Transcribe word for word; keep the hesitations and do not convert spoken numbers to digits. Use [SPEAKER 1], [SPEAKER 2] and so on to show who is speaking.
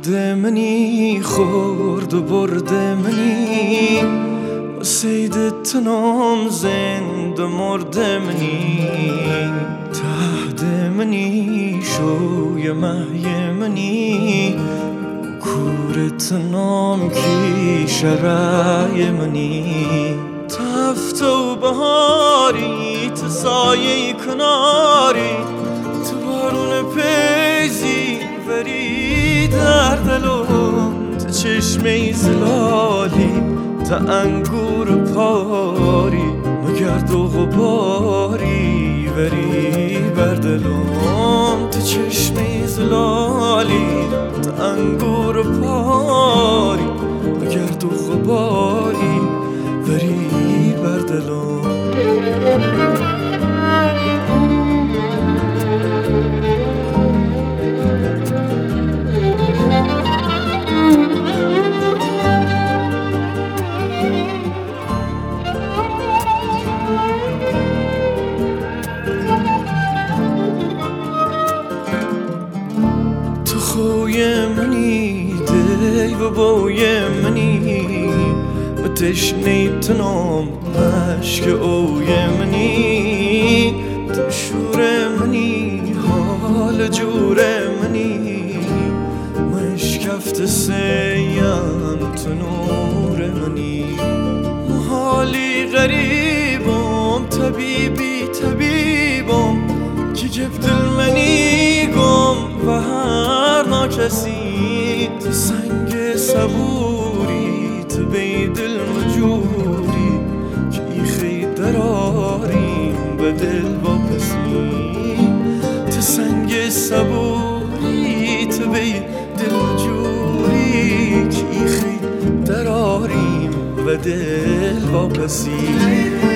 [SPEAKER 1] مرده منی خورد و برده منی و سید تنام زند مرده منی تهد منی شوی مهی منی کور تنام کی شرای منی تفت و بهاری تسایه کناری تو بارون پیزی وری در دلم تو چشمه زلالی تا انگور پاری مگرد و غباری وری بر دلم تو چشمه زلالی تا انگور پاری مگرد و غباری وری بر دلم خوی منی دی و بوی منی و تشنی تنام مشک اوی منی تو شور منی حال جور منی مشکفت سیم تو نور منی حالی غریبم طبیبی طبیبم که جب دل منی گم و هر کسی تو سنگ صبوری تو بی دل مجوری که ایخی دراریم به دل واپسی تو سنگ صبوری تو بی دل مجوری که ایخی دراریم به دل واپسی